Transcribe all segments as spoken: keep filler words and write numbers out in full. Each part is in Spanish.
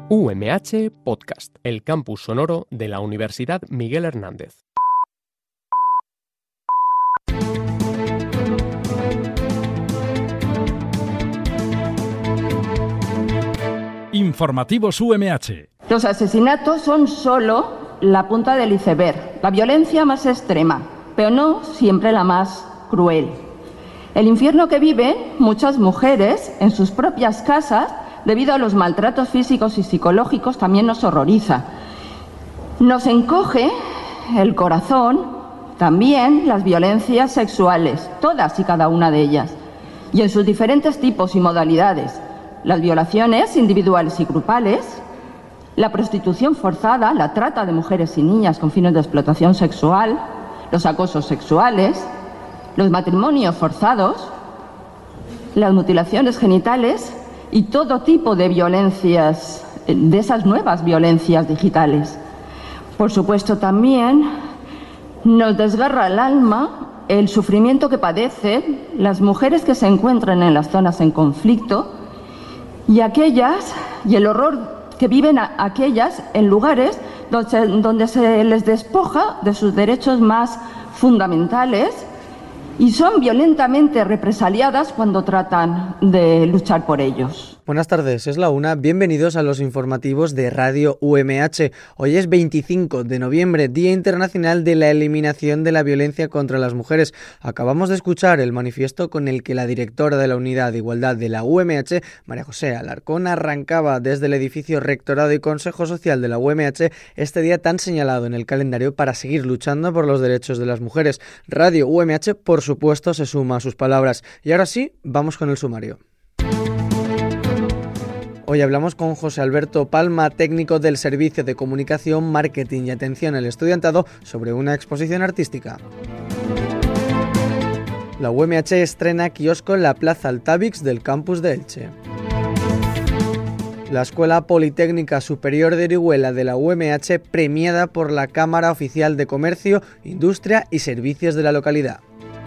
U M H Podcast, el campus sonoro de la Universidad Miguel Hernández. Informativos U M H. Los asesinatos son solo la punta del iceberg, la violencia más extrema, pero no siempre la más cruel. El infierno que viven muchas mujeres en sus propias casas debido a los maltratos físicos y psicológicos también nos horroriza. Nos encoge el corazón también las violencias sexuales, todas y cada una de ellas, y en sus diferentes tipos y modalidades. Las violaciones individuales y grupales, la prostitución forzada, la trata de mujeres y niñas con fines de explotación sexual, los acosos sexuales, los matrimonios forzados, las mutilaciones genitales y todo tipo de violencias, de esas nuevas violencias digitales. Por supuesto, también nos desgarra el alma el sufrimiento que padecen las mujeres que se encuentran en las zonas en conflicto y aquellas, y el horror que viven a aquellas en lugares donde, donde se les despoja de sus derechos más fundamentales y son violentamente represaliadas cuando tratan de luchar por ellos. Buenas tardes, es la una. Bienvenidos a los informativos de Radio U M H. Hoy es veinticinco de noviembre, Día Internacional de la Eliminación de la Violencia contra las Mujeres. Acabamos de escuchar el manifiesto con el que la directora de la Unidad de Igualdad de la U M H, María José Alarcón, arrancaba desde el edificio Rectorado y Consejo Social de la U M H este día tan señalado en el calendario para seguir luchando por los derechos de las mujeres. Radio U M H, por supuesto, se suma a sus palabras. Y ahora sí, vamos con el sumario. Hoy hablamos con José Alberto Palma, técnico del Servicio de Comunicación, Marketing y Atención al Estudiantado, sobre una exposición artística. La U M H estrena kiosco en la Plaza Altavix del campus de Elche. La Escuela Politécnica Superior de Orihuela de la U M H premiada por la Cámara Oficial de Comercio, Industria y Servicios de la localidad.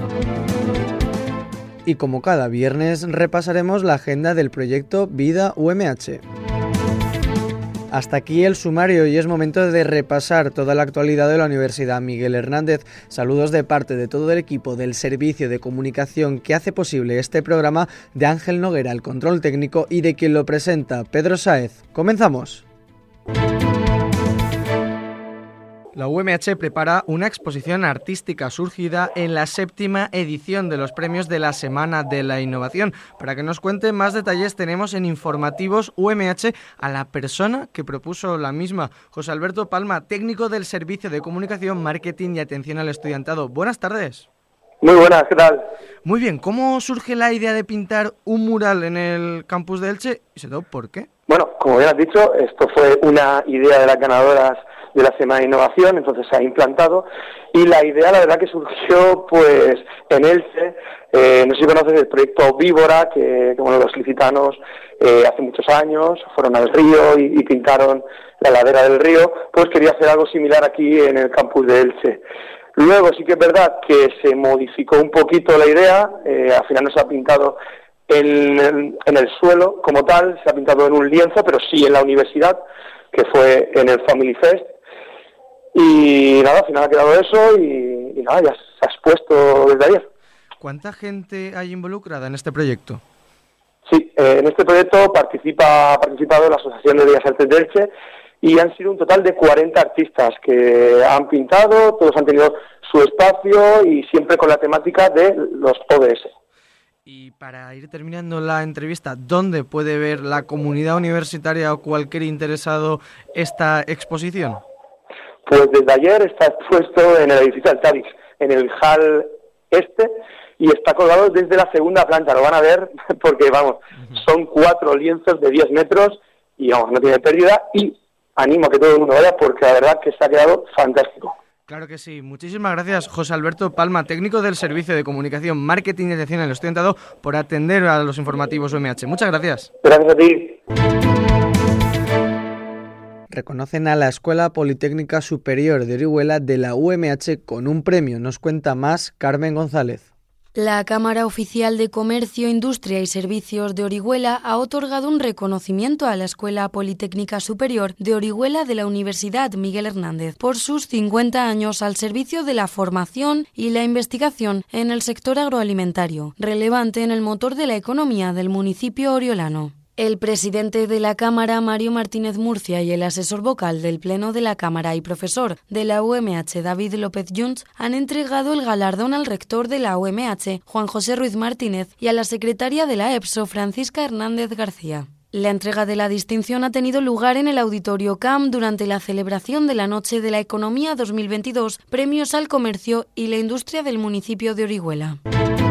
Y como cada viernes repasaremos la agenda del proyecto Vida U M H. Hasta aquí el sumario y es momento de repasar toda la actualidad de la Universidad Miguel Hernández. Saludos de parte de todo el equipo del Servicio de Comunicación que hace posible este programa, de Ángel Noguera, el control técnico, y de quien lo presenta, Pedro Sáez. ¡Comenzamos! La U M H prepara una exposición artística surgida en la séptima edición de los premios de la Semana de la Innovación. Para que nos cuente más detalles tenemos en Informativos U M H a la persona que propuso la misma, José Alberto Palma, técnico del Servicio de Comunicación, Marketing y Atención al Estudiantado. Buenas tardes. Muy buenas, ¿qué tal? Muy bien, ¿cómo surge la idea de pintar un mural en el campus de Elche y sobre todo por qué? Bueno, como bien has dicho, esto fue una idea de las ganadoras de la Semana de Innovación, entonces se ha implantado, y la idea la verdad que surgió pues en Elche. Eh, no sé si conoces el proyecto Víbora, que, que bueno, los licitanos eh, hace muchos años fueron al río y, y pintaron la ladera del río, pues quería hacer algo similar aquí en el campus de Elche. Luego sí que es verdad que se modificó un poquito la idea, eh, al final no se ha pintado en, en, en el suelo como tal, se ha pintado en un lienzo, pero sí en la universidad, que fue en el Family Fest. Y nada, al final ha quedado eso y, y nada, ya se ha expuesto desde ayer. ¿Cuánta gente hay involucrada en este proyecto? Sí, eh, en este proyecto participa, ha participado la Asociación de Bellas Artes de Elche y han sido un total de cuarenta artistas que han pintado, todos han tenido su espacio y siempre con la temática de los O D S. Y para ir terminando la entrevista, ¿dónde puede ver la comunidad universitaria o cualquier interesado esta exposición? Pues desde ayer está expuesto en el edificio Altavix, en el hall este, y está colgado desde la segunda planta. Lo van a ver porque, vamos, son cuatro lienzos de diez metros y, vamos, no tiene pérdida. Y animo a que todo el mundo vaya porque la verdad que se ha quedado fantástico. Claro que sí. Muchísimas gracias, José Alberto Palma, técnico del Servicio de Comunicación, Marketing y Atención al Estudiantado, por atender a los informativos U M H. Muchas gracias. Gracias a ti. Reconocen a la Escuela Politécnica Superior de Orihuela de la U M H con un premio. Nos cuenta más Carmen González. La Cámara Oficial de Comercio, Industria y Servicios de Orihuela ha otorgado un reconocimiento a la Escuela Politécnica Superior de Orihuela de la Universidad Miguel Hernández por sus cincuenta años al servicio de la formación y la investigación en el sector agroalimentario, relevante en el motor de la economía del municipio oriolano. El presidente de la Cámara, Mario Martínez Murcia, y el asesor vocal del Pleno de la Cámara y profesor de la U M H, David López Junts, han entregado el galardón al rector de la U M H, Juan José Ruiz Martínez, y a la secretaria de la EPSO, Francisca Hernández García. La entrega de la distinción ha tenido lugar en el Auditorio C A M durante la celebración de la Noche de la Economía dos mil veintidós, Premios al Comercio y la Industria del municipio de Orihuela.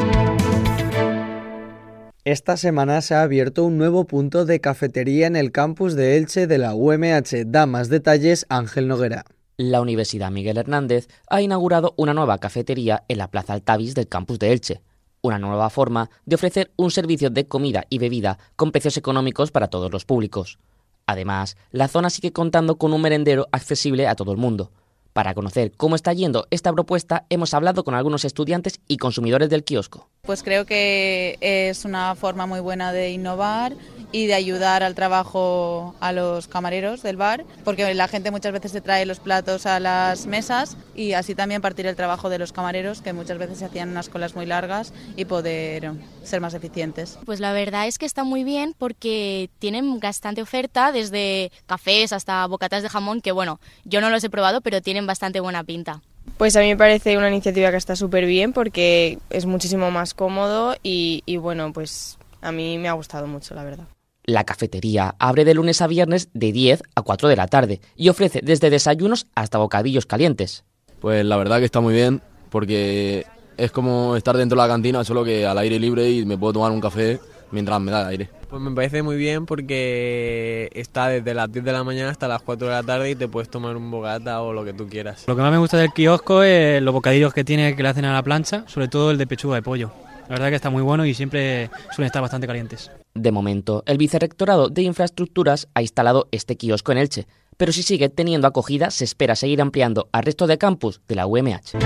Esta semana se ha abierto un nuevo punto de cafetería en el campus de Elche de la U M H. Da más detalles Ángel Noguera. La Universidad Miguel Hernández ha inaugurado una nueva cafetería en la Plaza Altavis del campus de Elche. Una nueva forma de ofrecer un servicio de comida y bebida con precios económicos para todos los públicos. Además, la zona sigue contando con un merendero accesible a todo el mundo. Para conocer cómo está yendo esta propuesta, hemos hablado con algunos estudiantes y consumidores del kiosco. Pues creo que es una forma muy buena de innovar y de ayudar al trabajo a los camareros del bar, porque la gente muchas veces se trae los platos a las mesas y así también partir el trabajo de los camareros, que muchas veces se hacían unas colas muy largas, y poder ser más eficientes. Pues la verdad es que está muy bien porque tienen bastante oferta, desde cafés hasta bocatas de jamón, que bueno, yo no los he probado, pero tienen bastante buena pinta. Pues a mí me parece una iniciativa que está súper bien porque es muchísimo más cómodo y, y bueno, pues a mí me ha gustado mucho, la verdad. La cafetería abre de lunes a viernes de diez a cuatro de la tarde y ofrece desde desayunos hasta bocadillos calientes. Pues la verdad que está muy bien porque es como estar dentro de la cantina, solo que al aire libre, y me puedo tomar un café mientras me da aire. Pues me parece muy bien porque está desde las diez de la mañana hasta las cuatro de la tarde y te puedes tomar un bocata o lo que tú quieras. Lo que más me gusta del kiosco es los bocadillos que tiene, que le hacen a la plancha, sobre todo el de pechuga de pollo. La verdad que está muy bueno y siempre suelen estar bastante calientes. De momento, el Vicerrectorado de Infraestructuras ha instalado este kiosco en Elche, pero si sigue teniendo acogida, se espera seguir ampliando al resto de campus de la U M H.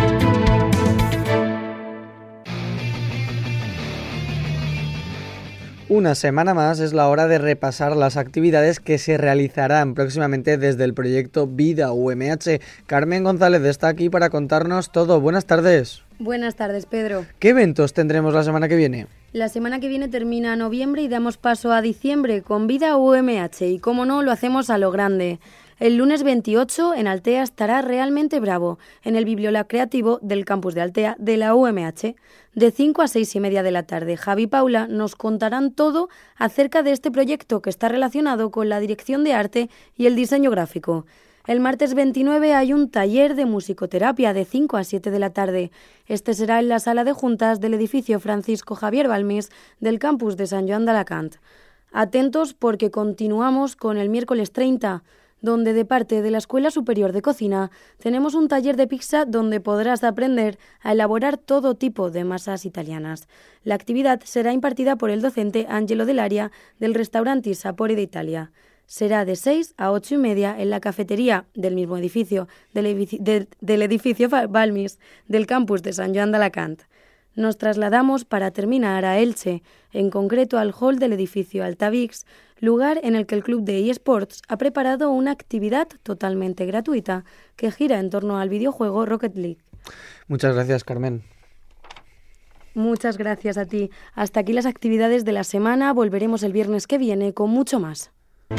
Una semana más es la hora de repasar las actividades que se realizarán próximamente desde el proyecto Vida U M H. Carmen González está aquí para contarnos todo. Buenas tardes. Buenas tardes, Pedro. ¿Qué eventos tendremos la semana que viene? La semana que viene termina noviembre y damos paso a diciembre con Vida U M H y, como no, lo hacemos a lo grande. El lunes veintiocho en Altea estará Realmente Bravo, en el Bibliolab Creativo del campus de Altea de la U M H. De cinco a seis y media de la tarde, Javi y Paula nos contarán todo acerca de este proyecto que está relacionado con la dirección de arte y el diseño gráfico. El martes veintinueve hay un taller de musicoterapia de cinco a siete de la tarde. Este será en la sala de juntas del edificio Francisco Javier Balmis del campus de Sant Joan d'Alacant. Atentos porque continuamos con el miércoles treinta, donde de parte de la Escuela Superior de Cocina tenemos un taller de pizza donde podrás aprender a elaborar todo tipo de masas italianas. La actividad será impartida por el docente Angelo Dell'Aria del restaurante Sapore d'Italia. Será de seis a ocho y media en la cafetería del mismo edificio, del, edificio, del, del edificio Balmis del campus de Sant Joan d'Alacant. Nos trasladamos para terminar a Elche, en concreto al hall del edificio Altavix, lugar en el que el club de eSports ha preparado una actividad totalmente gratuita que gira en torno al videojuego Rocket League. Muchas gracias, Carmen. Muchas gracias a ti. Hasta aquí las actividades de la semana. Volveremos el viernes que viene con mucho más.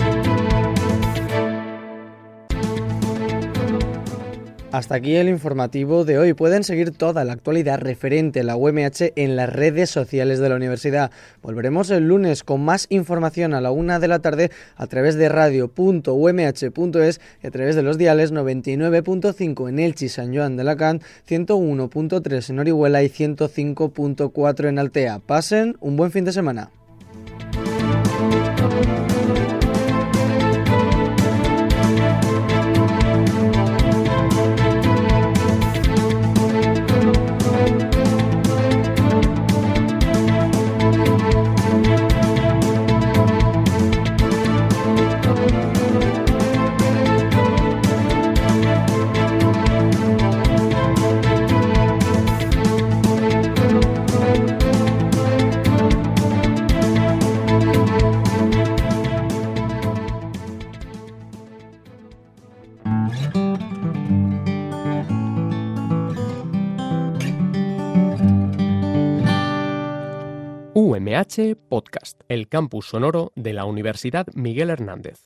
Hasta aquí el informativo de hoy. Pueden seguir toda la actualidad referente a la U M H en las redes sociales de la universidad. Volveremos el lunes con más información a la una de la tarde a través de radio punto u m h punto es y a través de los diales noventa y nueve punto cinco en Elche y Sant Joan d'Alacant, ciento uno punto tres en Orihuela y ciento cinco punto cuatro en Altea. Pasen un buen fin de semana. U M H Podcast, el campus sonoro de la Universidad Miguel Hernández.